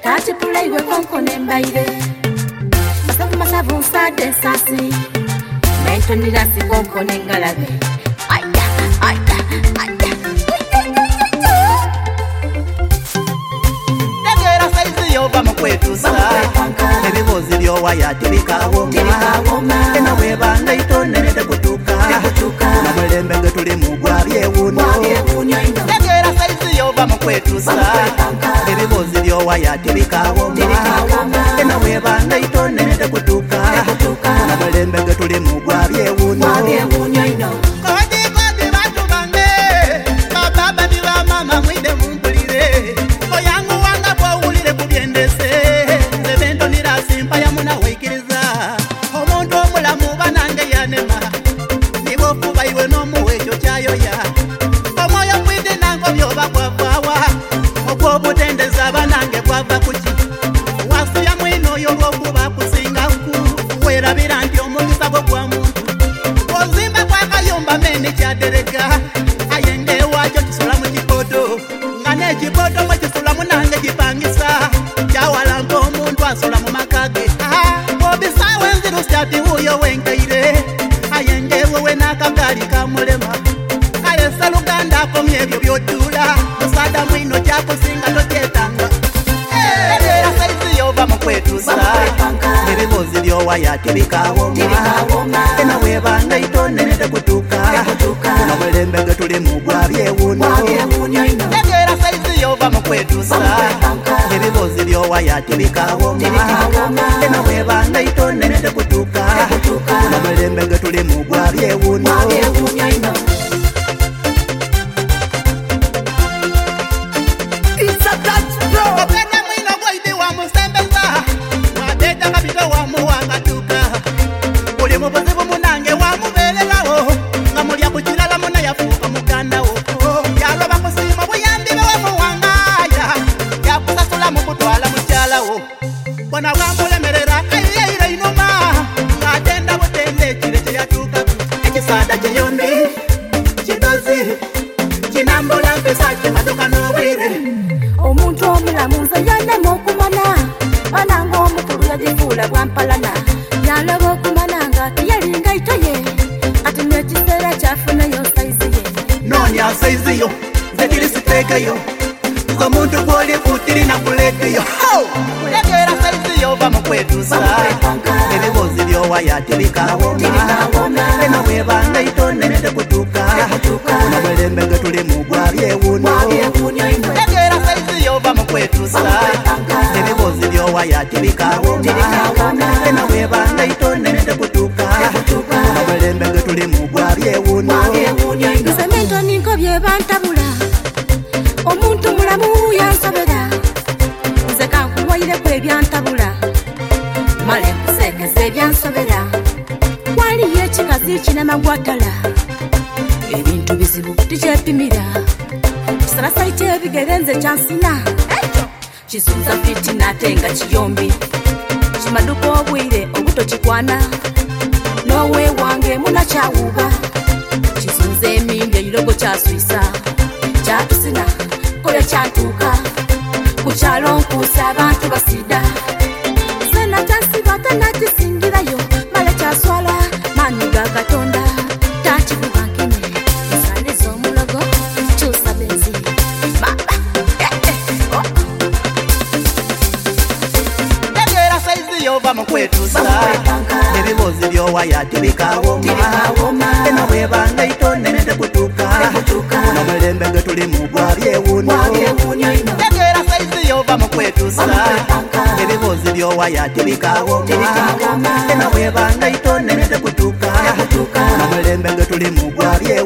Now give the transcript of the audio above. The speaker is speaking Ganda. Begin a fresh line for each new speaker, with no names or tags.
Tati pulai we konkone mbaire masavu stade sasi Mento nirasi konkone ngalabe Aya
Negera saizi yova mkwetusa Ebibozi lyowa yatibikawoma Ena webanga itonenete kutuka Na mwelembenge tuli mugwa byewuno Negera saizi yova mkwetusa Ebibozi lyowa yatibikawoma Ena webanga itonenete kutuka Na mwelembenge tuli mugwa byewuno Kodi batu bange Baba biwa mama mwide mumpulire Oyangu wanga kwa ulire kubyendese Zebento nirasimpa ya muna waikiriza Omuntu omulamu banange yanema Niwo kuba iwe nomuwecho chayo ya Omoyo mwide nango byoba kwa fawa Okwo butendeza banange kwa vakuchi Wasu ya mwino yogo kuba kusinga uku Wera biranti omugisa kwa muntu Ozimba kwa kayomba mene chadereka Ayenge wacho chisula mchikodo Ngane chikodo mwachisula munange jipangisa Chawala mpo muntu asula mumakage Obisa wenziru stati uyo wenkaire Ayenge wewe nakakali kamulema Kale saluganda komyebyo byotula Musada mwino chako singa tochetanga Negera saizi yova mkwetusa Ebibozi lyowa yatibikawoma Ena webanga itonenete kutuka Na mwelembenge tuli mugwa byewuno Negera saizi yova mkwetusa Ebibozi lyowa yatibikawoma Ena webanga itonenete kutuka Na mwelembenge tuli mugwa byewuno Opeta mwino goidi wa musembeza Wateta kapito wa muwangatuka Uli mubuzibu munange wa mubelelawo Nga mulya kuchilala muna yafuka muganda wo Yaloba kusima buyambile wa muwangaya Yakusasula mukutwala muchala wo Bona wamulemerera ayiyeire inuma Katenda butende chile chiyatuka Echisada chiyombi Chidozi Chinambula mpesa chimaduka nowire
Omuntu omulamu nze yanema okumana Bananga omukulu yagifula bwampalana Yalaba okumana nga teyalinga itoye Ati nekiseera kyafunayo saizi ye
Nonya saizi yo, zekiri sitegeyo Nzo muntu gwoli futiri na kulegeyo Negera saizi yo va mkwetusa Ebibozi lyowa yatibikawoma Ena webanga itonenete kutuka Na mwelembenge tuli mugwa byewuno Negera saizi yo va mkwetusa Ebibozi lyowa yatibikawoma Ena webanga itonenete kutuka Na mwelembenge tuli mugwa byewuno
Nze mento ninko byebantabula Omuntu mulamu yansobera Nze kankuwaire kwe byantabula Male nkusekeze byansobera Waliyo ekikazi kinema gwatala Ebintu bizibu tikyepimira Kisarasa ikyebigere nze kyansina Kisunza fiti nate nga kiyombi Kimaduka obwire obutokikwana Nowe wange munakyawuba Kisunza emindi ekirogo kyaswisa Kyatusina kole kyantuuka Kukyalo nkuusa abantu basida Sena kyasiba tanakisingirayo Male kyaswala mani ga Katonda Takivuga nkene Nsaliza omulogo kyusa benzi Baba
Negera saizi yova mkwetusa Ebibozi lyowa yatibikawoma Ena webanga itonenete kutuka Na mwelembenge tuli mugwa byewuno Negera saizi yova mkwetusa Ebibozi lyowa yatibikawoma Ena webanga itonenete kutuka Na mwelembenge tuli mugwa byewuno